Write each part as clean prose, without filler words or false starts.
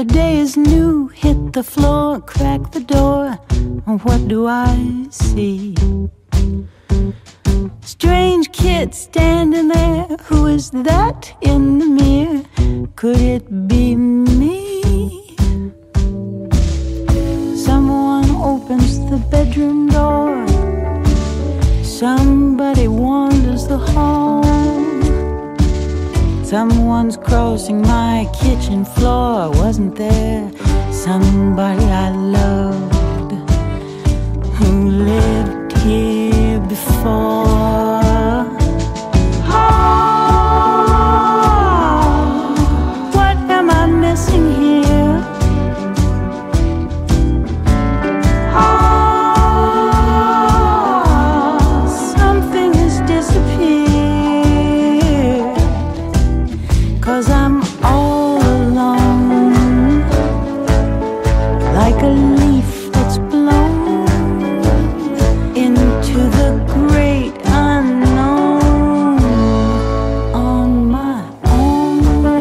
Another day is new. Hit the floor, crack the door. What do I see? Strange kid standing there. Who is that in the mirror? Could it be me? Someone opens the bedroom door. Somebody wanders the hall. Someone's crossing my kitchen floor. Wasn't there somebody I loved who lived here before? Oh, what am I missing here? Oh, something has disappeared. 'Cause I'm all alone, like a leaf that's blown into the great unknown on my own.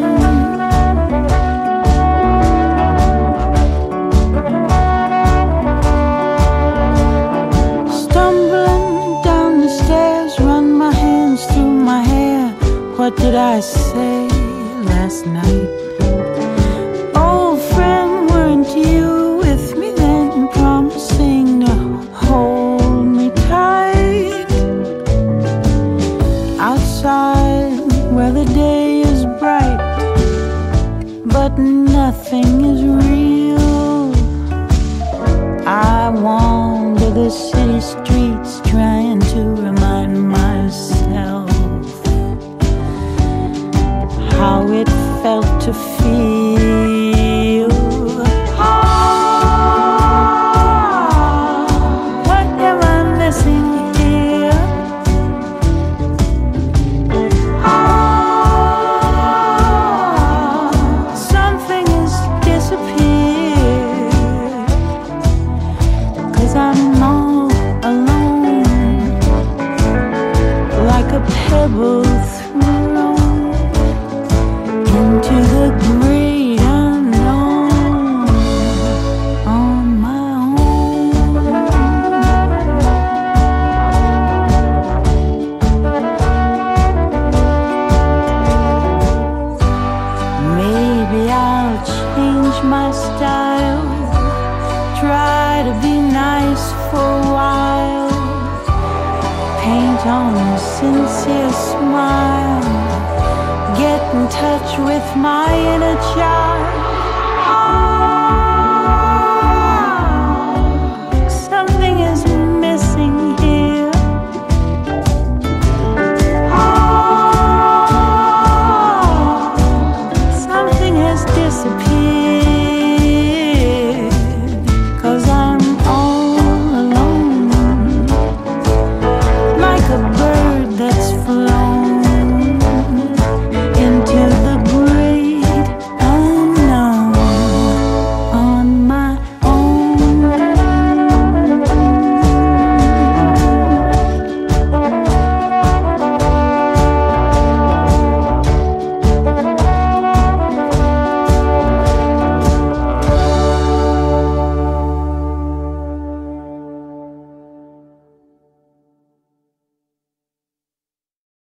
Stumbling down the stairs, run my hands through my hair. What did I say last night? Old friend, weren't you with me then, promising to hold me tight? Outside where the day is bright, but nothing is real. I wander the city streets trying to remind myself how it felt to feel. Oh, what am I missing here? Oh, something has disappeared. 'Cause I'm all alone, like a pebble thrown into the great unknown on my own. Maybe I'll change my style, try to be nice for a while, paint on a sincere smile, get in touch with my inner child.